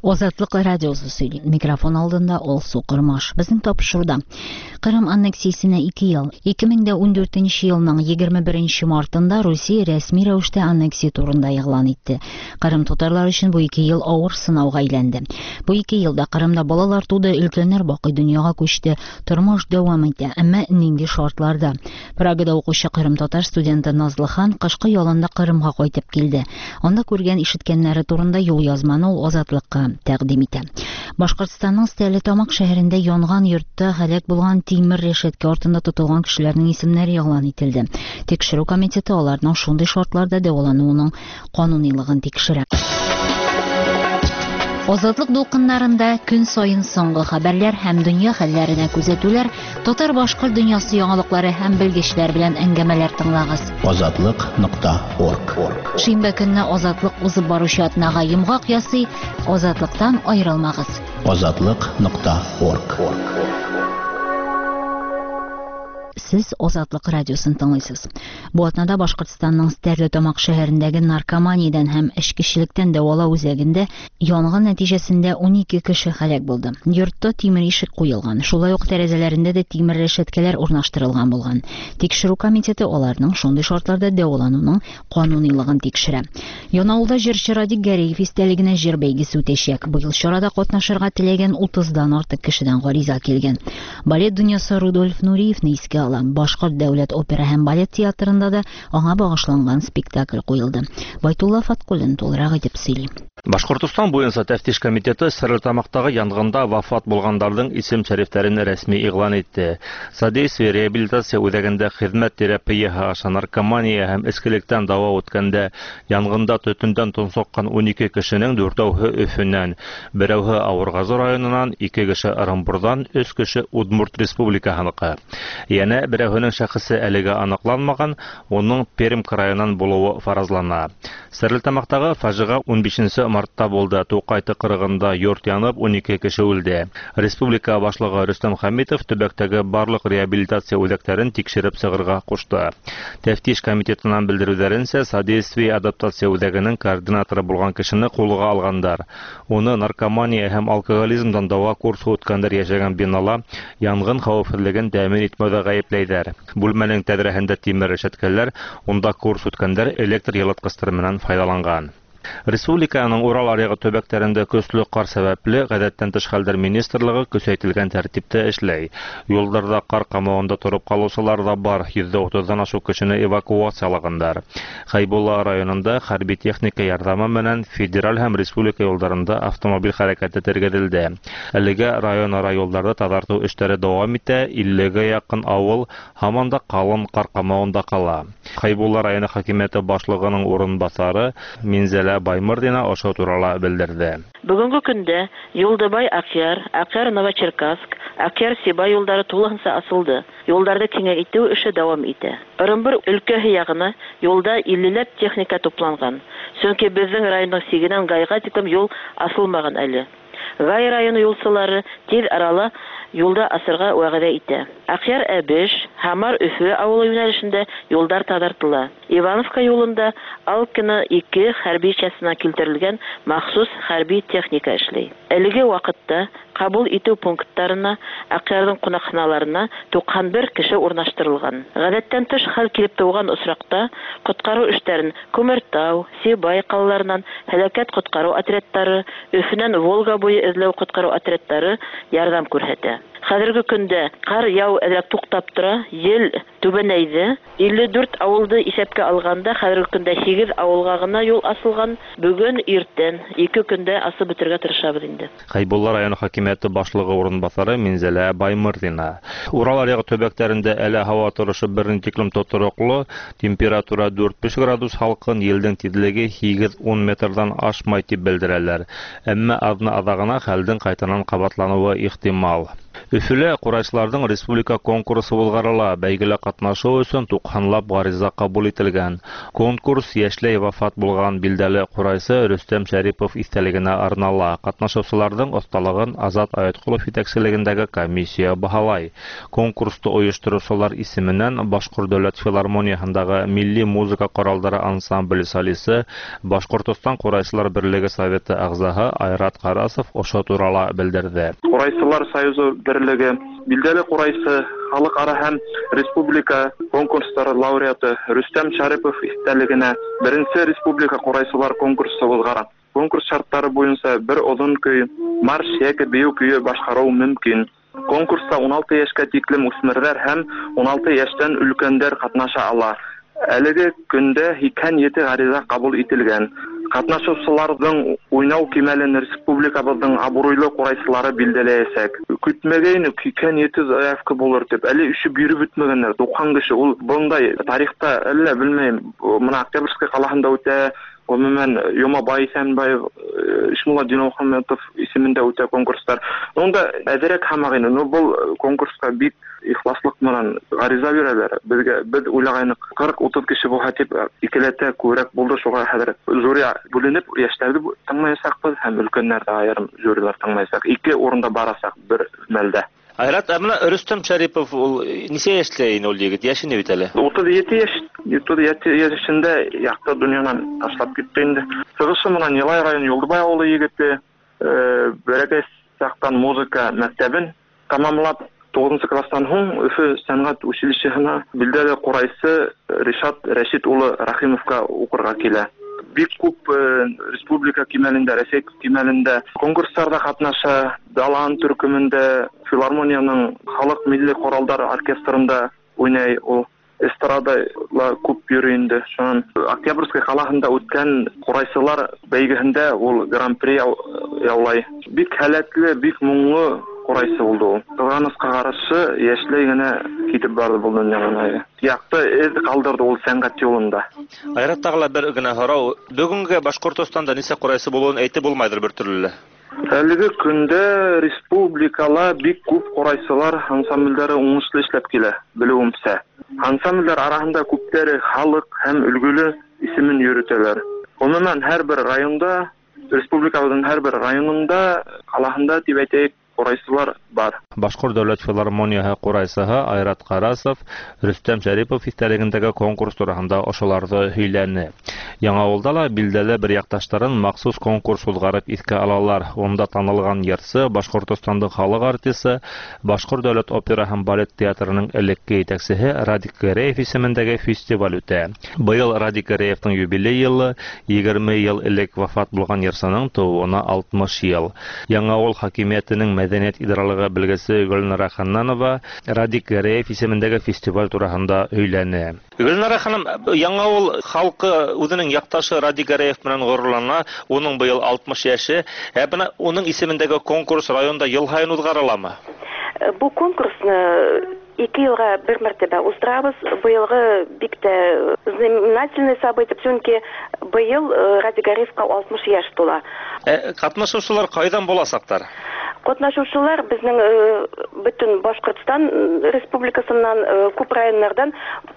Азатлык радиосы сөйли. Микрофон алдында Алсу Кырмаш. Безнең тапшыруда Кырым аннексиясенә 2 ел. 2014 елның 21 мартында Русия рәсми рәвештә аннексия турында игълан итте. Кырым татарлары өчен бу 2 ел авыр сынауга әйләнде. Бу 2 елда Кырымда балалар туды, өлкәннәр бакый дөньяга күчте, тормыш дәвам итә, әмма нинди шартларда. Прагада укучы Кырым татар студенты Назлыхан кышкы ялында Кырымга кайтып килде. Анда күргән ишеткәннәре турында юл язманы ул Азатлыкка тәкъдим итә. Башкортстанның Стәрлетамак шәһәрендә янган йортта һәлак булган тимер решетка артында тотылган кешеләрнең исемнәре игълан ителде. Тикшерү комитеты аларның шундый шартларда дәвалануының канунилыгын тикшерә. Азатлык дулкыннарында көн сайын соңгы хәбәрләр һәм дөнья хәлләренә күзәтүләр, татар-башкорт дөньясы яңалыклары һәм белгечләр белән әңгәмәләр тыңлагыз. Азатлык.орг. Шимбә көнне Азатлык узып баручы атнага йомгак ясый, Азатлыктан аерылмагыз. Азатлык.орг. Сез Азатлык радиосын тыңлыйсыз. Бу атнада Башкортстанның Стәрлетамак шәһәрендәге наркоманиядән һәм эчкечелектән дәвалау үзәгендә янгын нәтиҗәсендә 12 кеше һәлак булды. Йортта тимер ишек куелган, шулай ук тәрәзәләрендә дә тимер решеткәләр урнаштырылган булган. Тикшерү комитеты аларның шундый шартларда дәвалануның канунилыгын тикшерә. Янаулда җырчы Радик Гәрәев истәлегенә җыр бәйгесе үтәчәк. Бу ел чарада катнашырга теләгән 30дан артык кешедән гариза килгән. Балет дөньясы Рудольф Нуриевны искә ала. Башкорт дәүләт опера һәм балет театрында да аңа багышланган спектакль куелды. Байтулла Фаткуллин тулырак итеп сөйли. Башкортстан буенча тәфтиш комитеты Стәрлетамактагы янгында вафат булгандардың исем-шәрифләрен рәсми игълан итте. Содействие реабилитация үзәгендә хезмәт терапияһы аша наркомания һәм эскелектән дава үткәндә янгында төтендән тонсаккан 12 кешенең 4-үһе Өфөннән, 1-үһе Авыргазы районыннан, 2 кеше Ырымбурдан, 3 кеше Удмурт республикаһыныкы. Яна 1-үһенең шәхесе әлегә аныкланмаган, оның Пермь крайынан булуы фаразлана. Стәрлетамактагы фаҗига 15 мартта булды. Тукай кырыгында йорт янып 12 кеше үлде. Республика башлыгы Рөстәм Хәмитов төбәктәге барлык реабилитация үзәкләрен тикшереп сыгырга кушты. Тәфтиш комитетынан белдерүләренчә, содействие адаптация үзәгенең координаторы булган кешене кулга алгандар. Уны наркомания һәм алкоголизмдан дава курсы үткәндер яшәгән бинала янгын хәвефсезлеген тәэмин итмәүдә гаепләйдәр. Бүлмәнең тәҙрәһендә тимер решеткәләр, унда курс үткәндәр электр йылыткыстары менән файдаланган. Республиканың Урал аръягы төбәкләрендә көчле кар сәбәпле гадәттән тыш хәлләр министрлыгы көчәйтелгән тәртиптә эшләй. Юлларда кар камавында торып калучылар да бар, 130дан ашу кешене эвакуациялагандар. Хайбулла районында хәрби техника ярдәме менән федераль һәм республика юлларында автомобиль хәрәкәте тергеделде. Әлегә район-ара юлларда тазарту эшләре дәвам итә, 50гә якын авыл һаман да калын кар камавында кала. Хайбулла районы хакимияте башлыгының урынбасары Минзәлә Баймырдина ошо турала белдерде. Бүгенге көндә Юлдыбай Акъяр Новочеркасск, Акъяр-Сибай юлдары тулыгынча асылды. Юлларда киңәйтү эше дәвам итә. Ырымбур өлкәһе ягына юлда 50ләп техника тупланган. Чөнки безнең районның сигенән Гайга тиклем юл асылмаган әле. Гай районы юлчылары тиз арала юлда асырга вәгъдә итә. Акъяр-Әбеш, Хамар-Өфе авылы юнәлешендә юлдар тазартыла. Ивановка юлында Алкина 2 хәрби частына килтерелгән махсус хәрби техника эшләй. Әлеге вакытта кабул итү пунктларына, Акъярның кунакханаларына 91 кеше урнаштырылган. Гадәттән тыш хәл килеп туган очракта коткару эшләрен Күмертау, Сибай калаларынан һәлакәт коткару отрядтары, Өфеннән Волга буе эзләү коткару отрядтары ярдәм күрсәтә. Хәзерге көндә кар яу әзрәк туктап тора, ел түбәнәйде. 54 авылды исәпкә алганда хәзерге көндә 8 авылга гына юл асылган. Бүген иртән 2 көндә асып бетергә тырышабыз инде. Хайбулла районы хакимияте башлыгы урынбасары Минзәлә Баймырдина. Урал аръягы төбәкләрендә әле һава торышы 1 тиклем тотыроклы, температура 4-5 градус халкын, елдің тизлеге 8-10 метрдан ашмай дип белдерәләр. Әмма адны адагына хәлдән кайтанан кабатлануы ихтимал. Өфөлә курайчыларның республика конкурсы булгарыла. Бәйгелә катнашуу өчен 90лап гариза кабул ителгән. Конкурс яшьләй вафат булган билдәле курайчы Рөстәм Шәрипов истәлегенә арнала. Катнашучыларның осталыгын Азат Аятқулов җитәкчелегендәге комиссия баһалай. Конкурсты оештыручылар исеменнән Башкорт дәүләт филармониясындагы милли музыка коралдары ансамбле солисты, Башкортстан курайчылар берлеге советы әгъзаһы Айрат Карасов ошо турала белдерде. Курайчылар союзы берлеге билдәле курайчы халыкара һәм республика конкурслары лауреаты Рөстәм Шәрипов истәлегенә беренче республика курайчылар конкурсы булган. Конкурс шартлары буенча бер озын көй, марш яки бию көе башкару мөмкин. Конкурста 16 яшькә тиклем үсмерләр һәм 16 яшьтән өлкәннәр катнаша ала. Әлеге көндә 207 гариза кабул ителгән. Катнашучыларның уйнау кимәлен республикабызның абруйлы курайчылары билдәләячәк. Көтмәгән 207 заявка булыр дип, әле үче биреп бетмәгәннәр. 90 кеше ул бундай тарихта әллә белмәйм. Моны Октябрьский калаһында үтә. Гомумән Йомабай Сәнбаев, Ишмулла Динмөхәммәтов исемендә үтә конкурслар. Онда әзерәк хамагыны, бу конкурска бик ихласлык менән гариза бирәләр. Без уйлаганнык 40-30 кеше булса дип икеләтә күрәк булды, шуга хәзер жюри бүленеп яшьләрне тыңлаячакбыз һәм өлкәннәрдә аерым жюрилар тыңлаячак. 2 урында барасак бер мәлдә. Айрат, әмма Рөстәм Шәрипов ул ничә яшьтә инде ул егет? Яши не бит әле? 37 яшь. 37 яшендә якты дөньядан ташлап китте инде. Сыгышы менән Елай районы Юлдыбай авылы егете бәрәкәт сактан музыка мәктәбен тәмамлап 9 класстан һуң Өфө сәнгать училищесына билдәле курайчы Ришат Рәшит улы Рахимовка укырга килә. Бик күп республика кимәлендә, Рәсәй кимәлендә конкурсларда катнаша, Далан төркемендә, филармонияның халык милли коралдар оркестрында уйнай ул. Эстрадала күп йөри инде. Шуның Октябрьский калаһында үткән курайчылар бәйгеһендә ул гран-при яулай. Бик һәләтле, бик моңлы курайчы булды ул. Кызганыска каршы яшьләй генә китеп барды бу дөньядан. Якты эз калдырды ул сәнгать юлында. Айрат тагыла бер генә һорау. Бүгенге Башкортстанда ничә курайчы булуын әйтеп булмайдыр бер төрле. Әлеге көндә республикала бик күп курайчылар ансамбльләре уңышлы эшләп килә, белүемчә. Ансамбльләр арасында күпләре халык һәм өлгеле исемен йөртәләр. Гомумән һәрбер районда, республикабызның һәрбер районында, калаһында дип әйтәйек, курайчылар бар. Башкорт дәүләт филармонияһы курайчыһы Айрат Карасов Рөстәм Шәрипов истәлегендәге конкурс турында ошоларны һөйләне. Яңавылда ла билдәле бер якташларын махсус конкурс узгарып искә алалар. Онда танылган йырчы, Башкортстандың халык артисты, Башкорт дәүләт опера һәм балет театрының элекке җитәкчесе Радик Гәрәев исемендәге фестиваль үтә. Быел Радик Гәрәевнең юбилей елы 20 ел элек вафат булган йырчының тууына 60 ел. Яңавыл хакимиятенең мәдәният идаралыгы белгесе Гөлнара Ханнанова Радик Гәрәев исемендәге фестиваль турында һөйләне. Гөлнара ханым, Яңавыл халкы үзенең якташы Радик Гәрәев белән горурлана. Уның быел 60 яше. Бына уның исемендәге конкурс районда ел һайын узгарыламы? Бу конкурсны 2 елга бер мәртәбә уздырабыз. Быелгы бик тә знаменательный событие, чөнки быел Радик Гәрәевка 60 яшь тула. Катнашучылар кайдан буласактар? Катнашучылар безнең бөтен Башкортстан республикасыннан, күп районнардан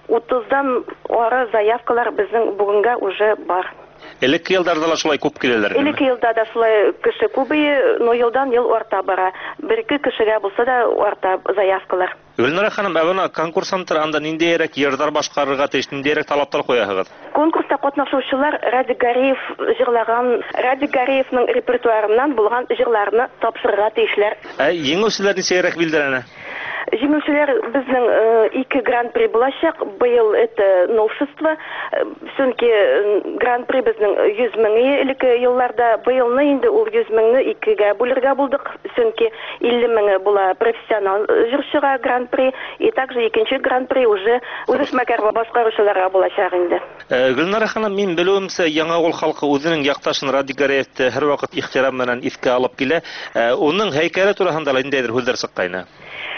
30дан ары заявкалар безнең бүгенгә уже бар. Элекке елларда да шулай күп киләләр. Элекке елда да шулай кеше күбәе, но елдан ел арта бара. Бер-ике кешегә булса да арта заявкалар. Гөлнара ханым, әвена конкурсанттар анда ниндирәк йырдар башкарырга тиеш, ниндирәк талаптар куяһыгыз? Конкурста катнашучылар Радик Гәрәев җырлаган, Радик Гәрәевнең репертуарыннан булган җырларны тапшырырга тиешләр. Җиңүчеләр ничәрәк билдәләнә? Җиңүчеләр безнең 2 гран-при булачак. Быел это новшество. Чөнки гран-при безнең 100 мең элекке елларда, быелны инде ул 100 меңне 2гә бүләргә булдык. Чөнки 50 меңе була профессионал җырчыга гран-при, и также икенче гран-при уже үзешмәкәр башкаручыларга булачак инде. Гөлнара ханым, мин белүемчә, Яңавыл халкы үзенең якташын Радик Гәрәевне һәр вакыт ихтирам белән искә алып килә. Уның һәйкәле турында ниндидер сүзләр чыккайны?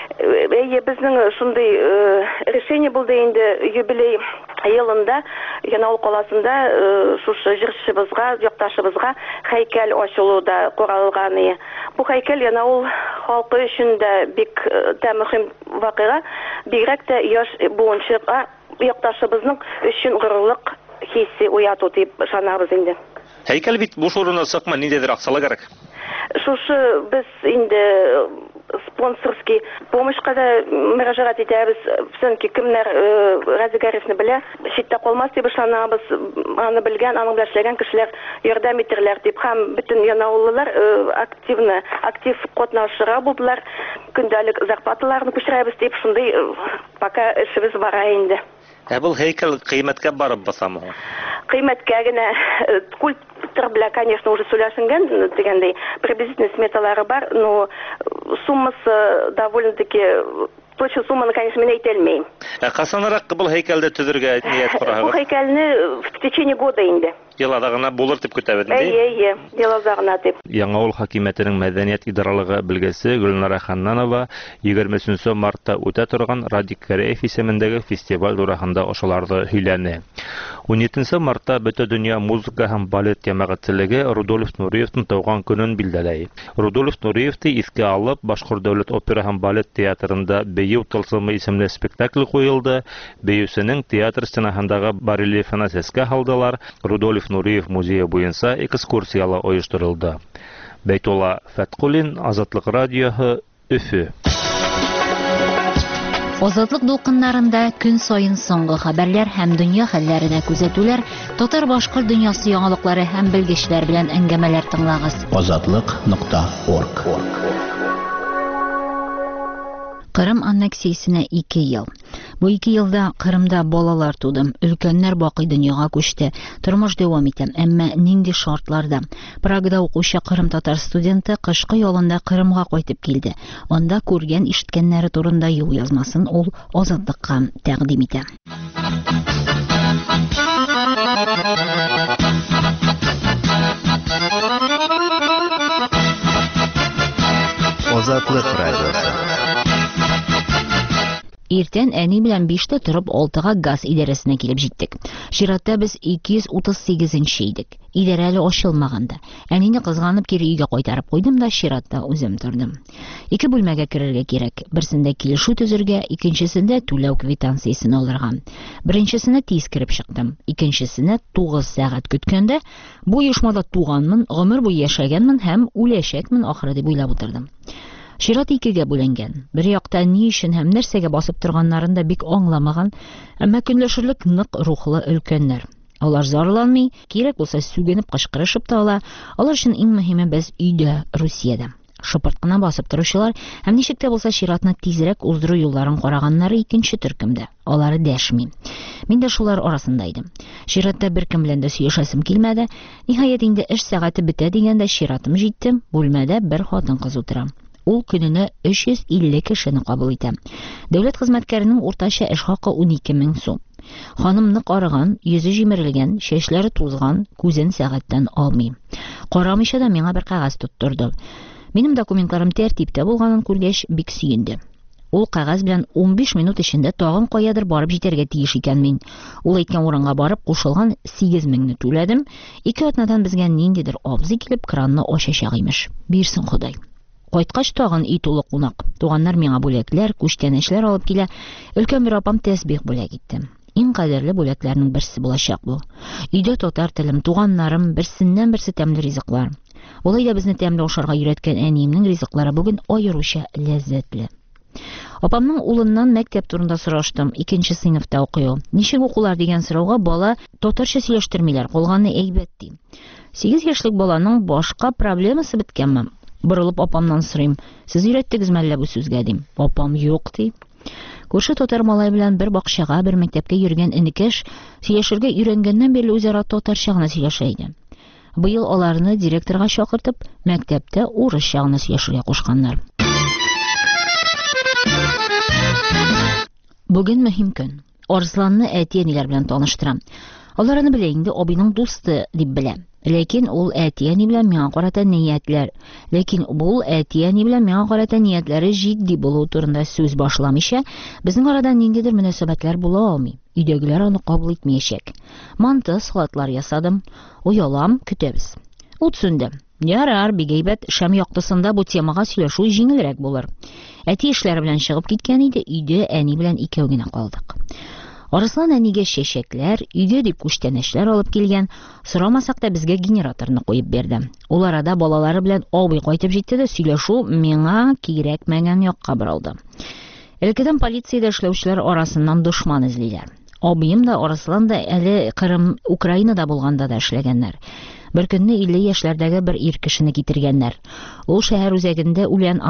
Безнең шундый решение булды инде юбилей елында Янаул каласында шушы җырчыбызга, якташыбызга һәйкәл ачылуда каралган. Бу һәйкәл Янаул халкы өчен дә бик мөһим вакыйга, бигрәк тә яшь буынчыга якташыбызның өчен горурлык хиссе уяту дип санабыз инде. Һәйкәл бит буш урыннан сыкма, ниндидер акчалар кирәк. Шушы без инде спонсорский помощька да мөрәҗәгать итәбез. Чөнки кемнәр Разигаревны белә, читтә калмас дип ышанабыз. Аны белгән, аның белән эшләгән кешеләр ярдәм итерләр дип һәм бөтен янаулылар актив катнашырга булдылар. Көндәлек зарплаталарны күчерәбез дип шундый пока эшебез бара инде. Бу һәйкәл кыйммәткә барып басамы? Кыйммәткә генә скульптор белән, конечно, уже сөйләшенгән дигәндәй, приблизительно сметалары бар, но суммасы довольно-таки точно сумманы, конечно, мен әйтә алмыйм. Касанрак бу һәйкәлдә төзергә ният курагыз? Бу һәйкәлне в течение года инде. Елада гына булыр дип көтәбез инде. Әйе, елада гына дип. Яңавыл хакимиятенең мәдәният идаралыгы белгесе Гөлнара Ханнанова 23 мартта үтә торган Радик Караев исемендәге фестиваль турында ошаларны һөйләне. 17 мартта Бөтен дөнья музыка һәм балет җәмәгатьчелеге Рудольф Нуриевның туган көнен билдәләй. Рудольф Нуриевты искә алып, Башкорт дәүләт опера һәм балет театрында «Бейеу тылсымы» исемле спектакль куелды. Бейеүсенең театр стенаһындагы барельефына сәскә һалдылар. Рудольф Нуриев музее буенча экскурсиялар оештырылды. Бәйтулла Фәткулин, Азатлык радиоһы, Өфө. Азатлык дулкыннарында көн сайын соңгы хәбәрләр һәм дөнья хәлләренә күзәтүләр, татар-башкорт дөньясы яңалыклары һәм белгечләр белән әңгәмәләр тыңлагыз. Азатлык.орг. Кырым аннексиясенә 2 ел. Бу 2 елда Кырымда балалар туды, өлкәннәр бакый дөньяга күчте, тормыш дәвам итә, әмма нинди шартларда? Прагада укучы Кырым татар студенты кышкы ялында Кырымга кайтып килде. Анда күргән, ишеткәннәре турында юл язмасын ул Азатлыкка тәкъдим итә. Азатлык радиосы. Иртән әни белән 5-тә торып 6-га газ идарәсенә килеп җиттек. Чиратта без 238-нче идек. Идарә әле ачылмаганда. Әнине кызганып кире өйгә кайтарып куйдым да чиратта үзем тордым. 2 бүлмәгә керергә кирәк. Берсендә килешү төзергә, икенчесендә түләү квитанциясын алырга. Беренчесенә тиз кирип чыктым. Икенчесенә 9 сәгать көткәндә бу оешмада туганмын, гомер буе яшәгәнмен һәм үләчәкмен ахыры дип уйлап утырдым. Чират 2-гә бүленгән. Бер якта ни өчен һәм нәрсәгә басып торганнарын да бик аңламаган, әмма көнләшерлек нык рухлы өлкәннәр. Алар зарланмый, кирәк булса сүгенеп кычкырышып та ала. Алар өчен иң мөһиме без өйдә, Русиядә. Шыпырт кына басып торучылар һәм ничек тә булса чиратны тизрәк уздыру юлларын караганнары икенче төркемдә. Алары дәшми. Мин дә шулар арасында идем. Чиратта беркем белән дә сөйләшәсем килмәде. Ниһаять инде эш сәгате бетә дигәндә чиратым җитте. Бүлмәдә бер хатын-кыз утыра. Ул көненә 350 кешене кабул итә. Дәүләт хезмәткәренең уртача эш хакы 12,000 сум. Ханым нык арыган, йөзе җимерелгән, чәчләре тузган, күзен сәгатьтән алмый. Карамыйча да миңа бер кәгазь тоттырды. Минем документларым тәртиптә булганын күргәч, бик сөенде. Ул кәгазь белән 15 минут эчендә тагын каядыр барып җитәргә тиеш икән мин. Ул әйткән урынга барып кушылган 8,000-не түләдем. 2 атнадан безгә ниндидер абзый килеп кранны ачачак имеш. Бирсен Ходай. Кайткач тагын үй тулы кунак. Туганнар миңа бүләкләр, күчтәнәчләр алып килә. Өлкән бер апам тәсбих бүләк итте. Иң кадерле бүләкләрнең берсе булачак бу. Өйдә татар телем, туганнарым, берсеннән-берсе тәмле ризыклар. Улай да безне тәмле ашарга өйрәткән әниемнең ризыклары бүген аеруча ләззәтле. Апамның улыннан мәктәп турында сораштым. 2нче сыйныфта укый. Ничек укулар дигән сорауга бала татарча сөйләштермиләр, калганны әйбәт ди. 8 яшьлек баланың башка проблемасы беткәнме? Борылып апамнан сорыйм. Сез өйрәттегезме әллә бу сүзгә дим. Апам юк ди. Күрше татар малай белән бер бакчага, бер мәктәпкә йөргән энекәш сөйләшергә өйрәнгәннән бирле үзара татарча гына сөйләшә иде. Быел аларны директорга чакыртып, мәктәптә урысча гына сөйләшергә кушканнар. Бүген мөһим көн. Арсланны әти-әниләр белән таныштырам. Алар аны белә инде, абыйның дусты дип белә. Ләкин ул әтияни белән миңа карата ниятләре җитди булу турында сүз башламыйча, безнең арада ниндидер мөнәсәбәтләр була алмый. Өйдәгеләр аны кабул итмәячәк. Манты, салатлар ясадым. Уялам, көтәбез. Ут сүнде. Ярар, бик әйбәт, шәм яктысында бу темага сөйләшү җиңелрәк булыр. Әти эшләре белән чыгып киткән иде, өйдә әни белән икәү генә калдык. Арыслан әнигә чәчәкләр, өйгә дип күчтәнәчләр алып килгән. Сорамасак та безгә генераторны куеп берде. Ул арада балалары белән абый кайтып җитте дә сөйләшү миңа кирәкмәгән якка борылды. Элеккедән полициядә эшләүчеләр арасыннан дошман эзлиләр. Абыем да, Арыслан да әле Кырым, Украинада булганда да эшләгәннәр. Бер көнне 50 яшьләрдәге бер ир кешене китергәннәр. Ул шәһәр үзәгендә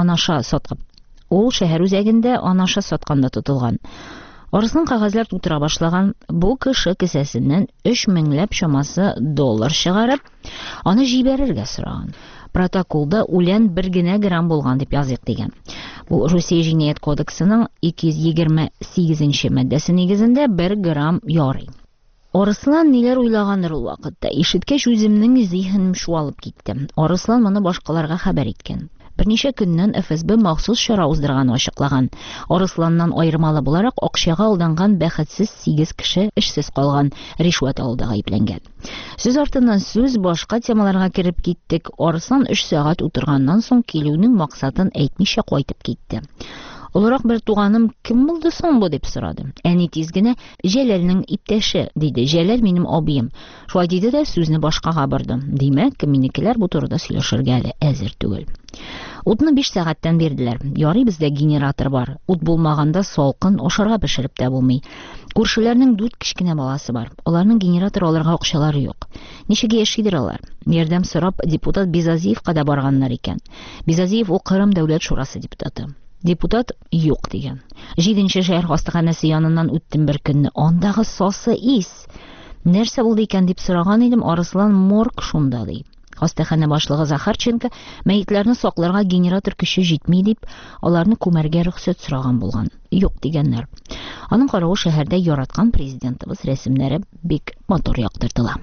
анаша сатканда тотылган. Арыслан кәгазьләр тутыра башлаган. Бу кеше кесәсеннән 3000 чамасы доллар чыгарып, аны җибәрергә сораган. Протоколда үлән 1 генә грамм булган дип язык дигән. Бу Русия җинаять кодексының 228 маддәсе нигезендә 1 грамм ярый. Арыслан ниләр уйлагандыр ул вакытта. Ишеткәч үземнең зиһенем шуалып китте. Арыслан моны башкаларга хәбәр иткән. Берничә көннән ФСБ махсус чара уздырган ачыклаган. Арысланнан аермалы буларак акчага алданган бәхетсез 8 кеше эшсез калган, ришват алуда гаепләнгән. Сүз артыннан сүз башка темаларга кирип киттек. Арыслан 3 сәгать утырганнан соң килүнең максатын әйтмичә кайтып китте. Олырак бер туганым кем булды соң бу дип сорады. Әни тиз генә Җәләлнең иптәше диде. Җәләл минем абыем. Шулай диде дә сүзне башкага барды. Димәк, минекеләр бу турыда сөйләшергә әле әзер түгел. Утны 5 сәгатьтән бирделәр. Ярый, бездә генератор бар. Ут булмаганда салкын ашарга пешереп тә булмый. Күршеләрнең 4 кичкенә баласы бар. Аларның генератор алырга акчалары юк. Ничек яшидер алар? Ярдәм сорап депутат Бизазиевка да барганнар икән. Бизазиев ул Кырым дәүләт шурасы депутаты. Депутат юк дигән. 7нче шәһәр хастаханәсе яныннан үттем бер көнне. Андагы сасы ис. Нәрсә булды икән дип сораган идем. Арыслан морг шунда ди. Хастахана башлыгы Захарченко мәетләрне сакларга генератор көче җитми дип, аларны күмәргә рөхсәт сораган булган. Юк дигәннәр. Аның каравы шәһәрдә яраткан президентыбыз рәсемнәре бик мотор яктыртыла.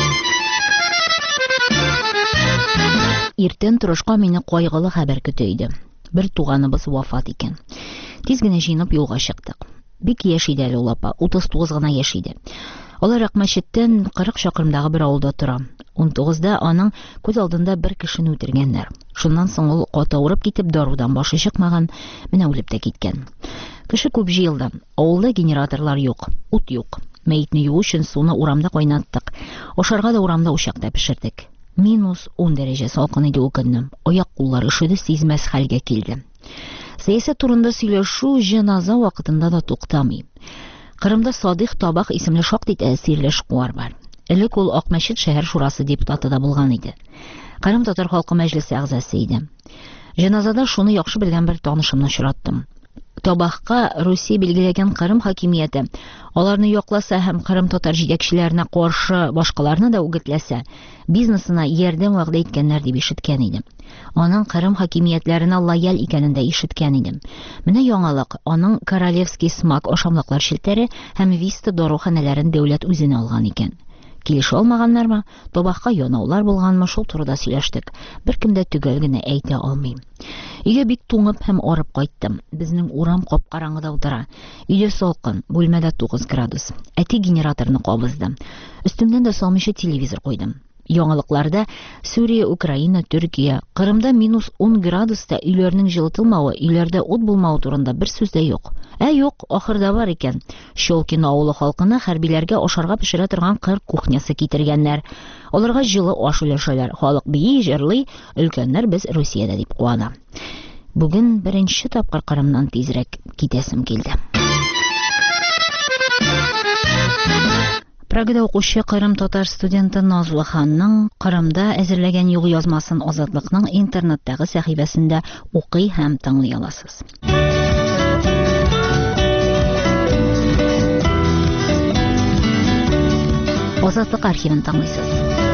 Иртән торышка мине кайгылы хәбәр көтә иде. Бер туганыбыз вафат икән. Тиз генә җыйнап юлга чыктык. Бик яшь иде әле ул апа, 39 гына яшь иде. Алар Акмәчеттән 40 чакрымдагы бер авылда тора. 19да аның күз алдында бер кешене үтергәннәр. Шуннан соң ул каты авырып китеп дарудан башы чыкмаган, менә үлеп тә киткән. Кеше күп җыелды. Авылда генераторлар юк, ут юк. Мәйтне юу өчен суны урамда кайнаттык. Ашарга да урамда учакта пешердек. -10 дәрәҗә салкын иде ул көнне. Аяк-куллар ишеде, сизмәс хәлгә килде. Сәясәт турында сөйләшү җаназа вакытында да туктамый. Кырымда Садыйк Табак исемле шактый тәэсирле шкуар бар. Элек ул Акмәчет шәһәр шурасы депутаты да булган иде. Кырым татар халкы мәҗлесе әгъзасы иде. Җаназада шуны яхшы белгән бер танышымны очраттым. Табакка Русия билгеләгән Кырым хакимияте аларны якласа һәм Кырым татар җитәкчеләренә каршы башкаларны да үгетләсә, бизнесына ярдәм вәгъдә иткәннәр дип ишеткән идем. Аның Кырым хакимиятләренә лояль икәнен дә ишеткән идем. Менә яңалык, аның Королевский смак ашамлыклар шелтәре һәм Виста даруханәләрен дәүләт үзенә алган икән. Килешә алмаганнармы? Табакка янаулар булганмы? Шул турыда сөйләштек. Беркем дә төгәл генә әйтә алмый. Өйгә бик туңып һәм арып кайттым. Безнең урам капкараңгыда утыра. Өйдә салкын, бүлмәдә 9 градус. Әти генераторны кабызды. Өстемнән дә салмыйча телевизор куйдым. Яңалыкларда Сүрия, Украина, Төркия, Кырымда -10 градуста өйләрнең җылытылмавы, өйләрдә ут булмавы турында бер сүз дә юк. Юк, ахырда бар икән. Щелкин авылы халкына хәрбиләргә ашарга пешерә торган кыр кухнясы китергәннәр. Аларга җылы аш өләшәләр. Халык бии, җырлый, өлкәннәр без Русиядә дип куана. Бүген беренче тапкыр Кырымнан тизрәк китәсем килде. Прагада укучы Кырым татар студенты Назлы ханның Кырымда әзерләгән юл язмасын Азатлыкның интернеттагы сәхифәсендә укый һәм тыңлый аласыз. Азатлык архивын тыңлыйсыз.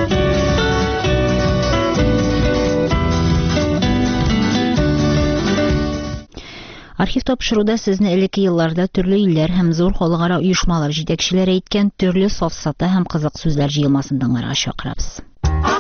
Архив тапшыруда сезне элекке елларда төрле илләр һәм зур халыкара оешмалар җитәкчеләре әйткән төрле сафсата һәм кызык сүзләр җыелмасын тыңларга чакырабыз.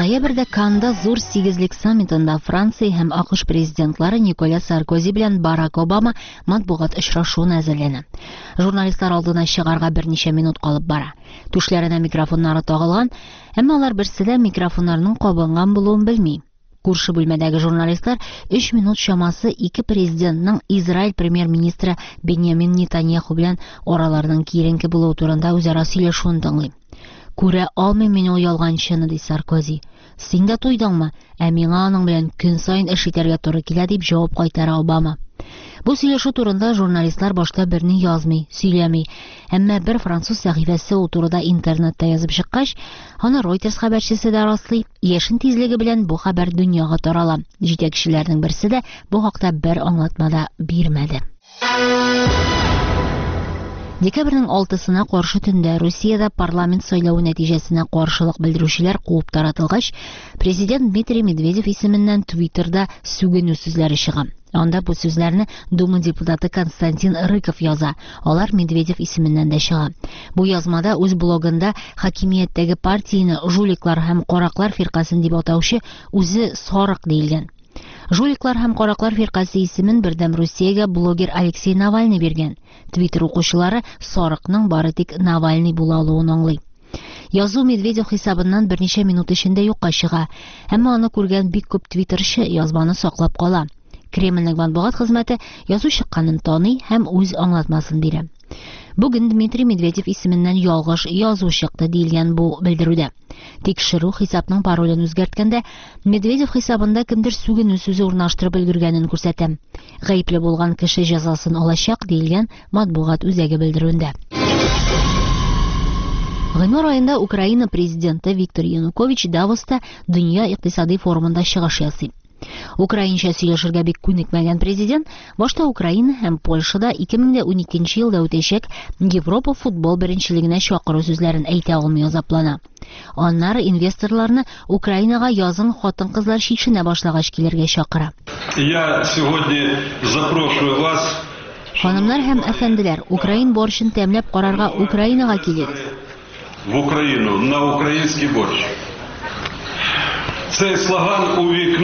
Ноябрьдә Каннда зур 8-лек саммитында Франция һәм АКШ президентлары Николя Саркози белән Барак Обама матбугат очрашуына әзерләнә. Журналистлар алдына чыгарга берничә минут калып бара. Түшләренә микрофоннары тагылган, әмма алар берсе дә микрофоннарның кабынган булуын белми. Күрше бүлмәдәге журналистлар 3 минут чамасы ике президентның Израиль премьер-министры Беньямин Нетаньяху белән араларының киеренке булуы турында үзара сөйләшүен тыңлый. Күрә алмыйм мин ул ялганчыны, ди Саркози. Син дә туйдыңмы? Ә миңа аның белән көн сайын эш итәргә туры килә, дип җавап кайтара Обама. Бу сөйләшү турында журналистлар башта берни язмый, сөйләми. Әмма бер француз сәхифәсе ул турыда интернетта язып чыккач, аны Reuters хәбәрчесе дә раслый. Яшен тизлеге белән бу хәбәр дөньяга тарала. Җитәкчеләрнең берсе дә бу хакта бер аңлатма да бирмәде. Декабрьнең 6-сына каршы төндә Русиядә парламент сайлауы нәтиҗәсенә каршылык белдерүчеләр куып таратылгач, президент Дмитрий Медведев исеменнән Twitterда сүгенү сүзләре чыга. Анда бу сүзләрне Дума депутаты Константин Рыков яза. Алар Медведев исеменнән дә чыга. Бу язмада үз блогында хакимияттәге партияне жуликлар һәм караклар фиркасын дип атаучы үзе Сарык диелгән. Жуликлар һәм караклар фиркасы исемен бердәм Русиягә блогер Алексей Навальный биргән. Твиттер укучылары Сарыкның бары тик Навальный була алуын аңлый. Язу Медведев хисабыннан берничә минут эчендә юкка чыга, әмма аны күргән бик күп твиттерчы язманы саклап кала. Кремльнең матбугат хезмәте язу чыкканын таный һәм үз аңлатмасын бирә. Бүген Дмитрий Медведев исеменнән ялгыш язу чыкты диелгән бу белдерүдә. Тикшерү хисапның паролен үзгәрткәндә Медведев хисабында кемдер сүгенү сүзе урнаштырып өлгергәнен күрсәтә. Гаепле булган кеше җәзасын алачак диелгән матбугат үзәге белдерүендә. Гыйнвар аенда Украина президенты Виктор Янукович Давоста дөнья икътисади форумында чыгыш ясый. Украинча сөйләшергә бик күнекмәгән президент башта Украина һәм Польшада 2012 елда үтәчәк Европа футбол беренчелегенә чакыру сүзләрен әйтә алмый азаплана. Аннары инвесторларны Украинага язын хатын-кызлар шишенә башлагач килергә чакыра. Я сегодня запрошую вас, ханымнар һәм әфәнделәр, Украин борчын тәмләп карарга Украинага килегез. В Украину на український борщ. Цей слоган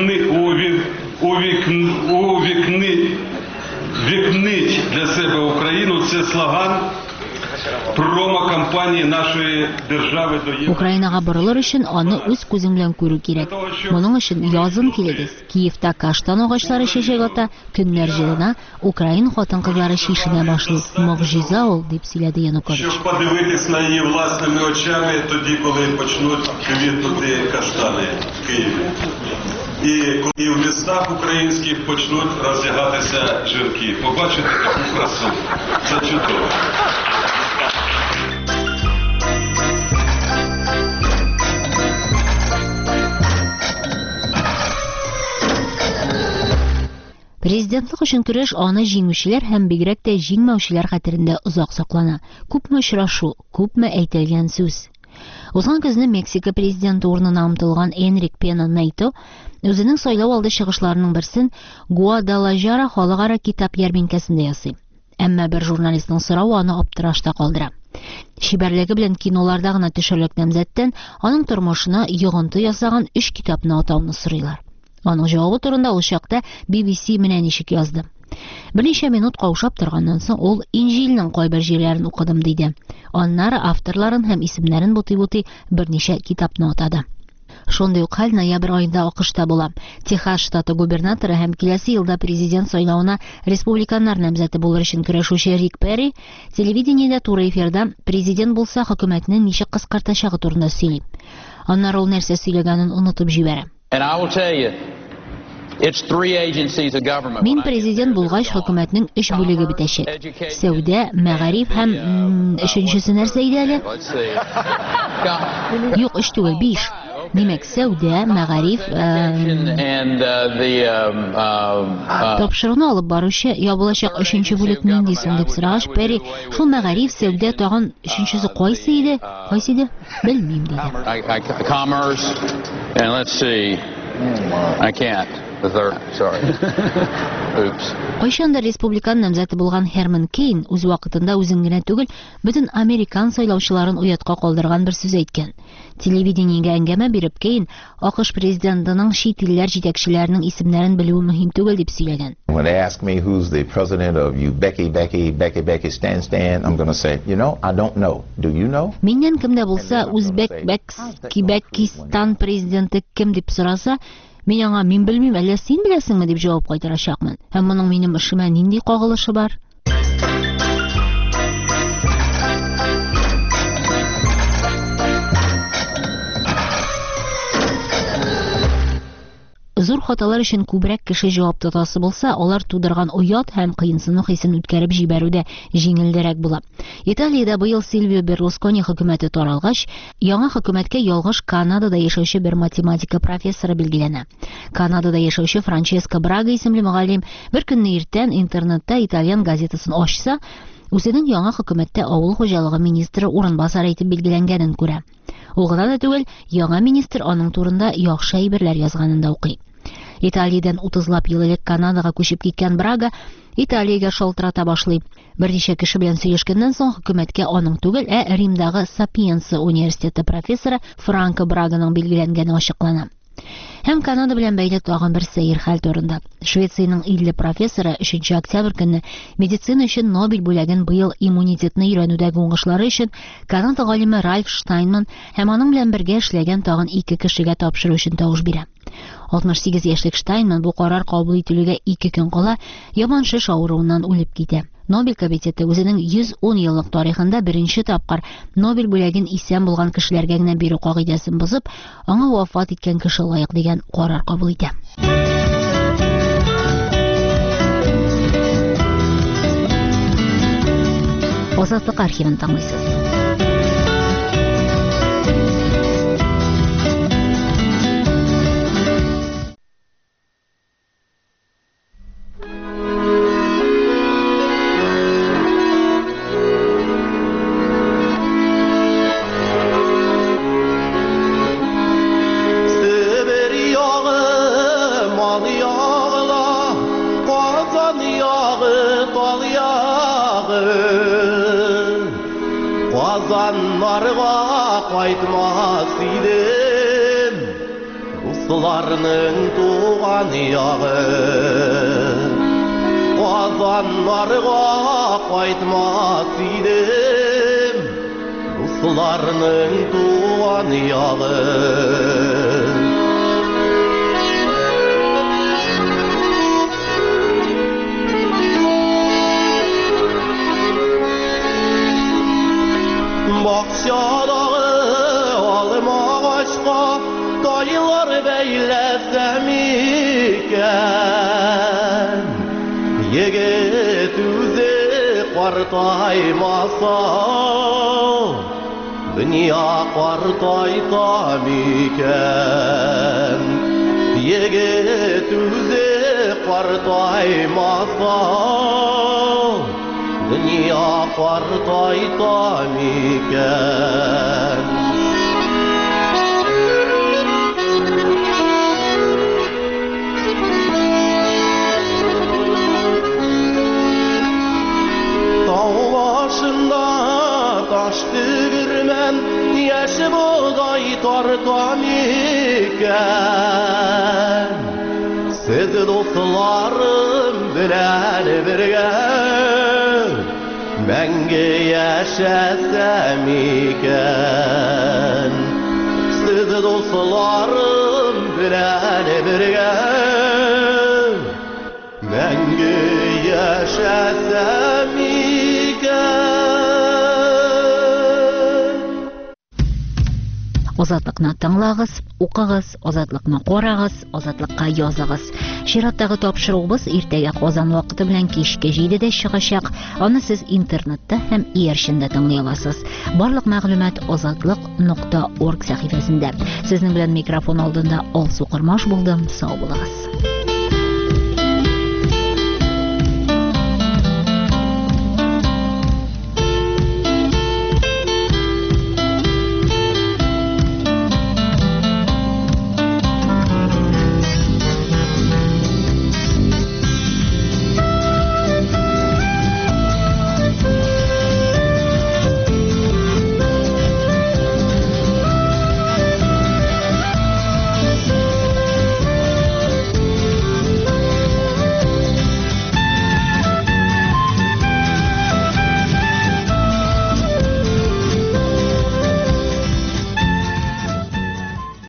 увікнить для себе Україну. Це слоган промо-кампании нашей державы до Европы. Украинага борылыр өчен аны үз күзең белән күрү кирәк. Моның өчен язын килегез. Киевта каштан агачлары чәчәк ата, көннәр җылына, Украин хатын-кызлары шишенә башлый. Могҗиза ул, дип сөйләде Янукович. Щоб подивитись на її власними очами тоді, коли почнуть квітнути каштани в Києві. І в містах українських почнуть роздягатися жінки. Побачите таку красу. Це чудово. Президентлык өчен көрәш аны җиңүчеләр һәм бигрәк тә җиңмәүчеләр хәтерендә озак саклана. Күпме очрашу, күпме әйтелгән сүз. Узган көзне Мексика президенты урынына омтылган Энрик Пена Нейто үзенең сайлау алды чыгышларының берсен Гуадалajara халыкара китап ярминкәсендә ясый. Әмма бер журналистның сорауы аны аптырашта калдыра. Шибәрлеге белән киноларда гына төшерлек намзәттән аның тормышына йогынты ясаган 3 китапны атауны сорыйлар. Аның җавабы турында ул чакта BBC менә ничек язды. Берничә минут каушап торганнан соң ул Инҗилнең кайбер җирләрен укыдым диде. Аннары авторларын һәм исемнәрен бутый-бутый берничә китапны атады. Шундый ук хәл ноябрь аенда АКШта була. Техас штаты губернаторы һәм киләсе елда президент сайлауына республиканнар намзәте булыр өчен көрәшүче Рик Перри телевидениедә туры эфирда президент булса хөкүмәтне ничек кыскартачагы турында сөйли. Аннары ул нәрсә сөйләгәнен унытып җибәрә. Мин президент булгач хөкүмәтнең 3 бүлеге бетәчәк. Сәүдә, мәгариф һәм өченчесе нәрсә иде әле? Юк, 3 түгел, 5. Димәк, сәүдә, мәгариф, тапшырыгны алып баручы ябылачак 3нче бүлек нинди соң дип сорагач, Перри, шул мәгариф, сәүдә, тагын 3нчесе кайсы иде? Кайсы иде? Белмим диде. Commerce, and let's see, I can't. The third, sorry. Oops. Кайчандыр республикан намзаты булган Херман Кейн үз вакытында үзен генә түгел, бөтен американ сайлаучыларын уятка калдырган бер сүз әйткән. Телевидениегә әңгәмә биреп Кейн АКШ президентының чит илләр җитәкчеләренең исемнәрен белүе мөһим түгел дип сөйләгән. When they ask me who's the president of you, Becky, Stan, I'm going to say, I don't know. Do you know? Миннән кемдә булса, Узбекистан президенты кем дип сораса, мин аңа мин белмим, әллә син беләсеңме дип җавап кайтарачакмын. Һәм моның минем эшемә нинди кагылышы бар? Зур хаталар өчен күбрәк кеше җавап тотасы булса, алар тудырган уят һәм кыенсыну хисен үткәреп җибәрүдә җиңелдерәк була. Италиядә быел Сильвио Берлускони хөкүмәте таралгач, яңа хөкүмәткә ялгыш Канадада яшәүче бер математика профессоры билгеләнә. Канадада яшәүче Франческо Брага исемле мөгаллим бер көнне иртән интернетта итальян газетасын ачса, үзенең яңа хөкүмәттә авыл хуҗалыгы министры урынбасары итеп билгеләнгәнен күрә. Ул гына да түгел, яңа министр аның турында яхшы әйберләр язганын да укый. Италиядән 30лап ел элек Канадага күчеп киткән Брага Италиягә шалтырата башлый. Берничә кеше белән сөйләшкәннән соң хөкүмәткә аның түгел, Римдагы Сапиенса университеты профессоры Франко Браганың билгеләнгәне ачыклана. Һәм Канада белән бәйле тагын бер сәер хәл турында. Швециянең 50 профессоры 3 октябрь көнне медицина өчен Нобель бүләген быел иммунитетны өйрәнүдәге уңышлары өчен Канада галиме Ральф Штайнман һәм аның белән бергә эшләгән тагын 2 кешегә тапшыру өчен тавыш бирә. 68 яшьлек Штайнман бу карар кабул ителүгә 2 көн кала яман шеш авыруыннан үлеп китә. Нобель комитеты үзенең 110 еллык тарихында беренче тапкыр Нобель бүләген исән булган кешеләргә генә бирү кагыйдәсен бозып, аңа вафат иткән кеше лаек дигән карар кабул итә. Азатлык архивын тыңлыйсыз. Кайтмас идем, дусларның туган ягы. Казаннарга кайтмас идем, дусларның туган ягы. Бакчадагы алма агачка тайлар бәйләсәм икән, егет үзе картаймаса, дөнья картайтам икән. Егет үзе картаймаса, дөнья картайтам икән. Тау башында таш тегермән, яшь бугай тартам икән. Сез дусларым белән бергә мәңге яшәсәм икән. Сез дусларым белән бергә мәңге яшәсәм икән. Азатлыкны тыңлагыз, укыгыз, азатлыкны карагыз, азатлыкка языгыз. Чираттагы тапшыруыбыз иртәгә Казан вакыты белән кичке 7дә чыгачак. Аны сез интернетта һәм иярчендә тыңлый аласыз. Барлык мәгълүмат azatlyk.org сәхифәсендә. Сезнең белән микрофон алдында Алсу Кырмаш булдым. Сау булыгыз.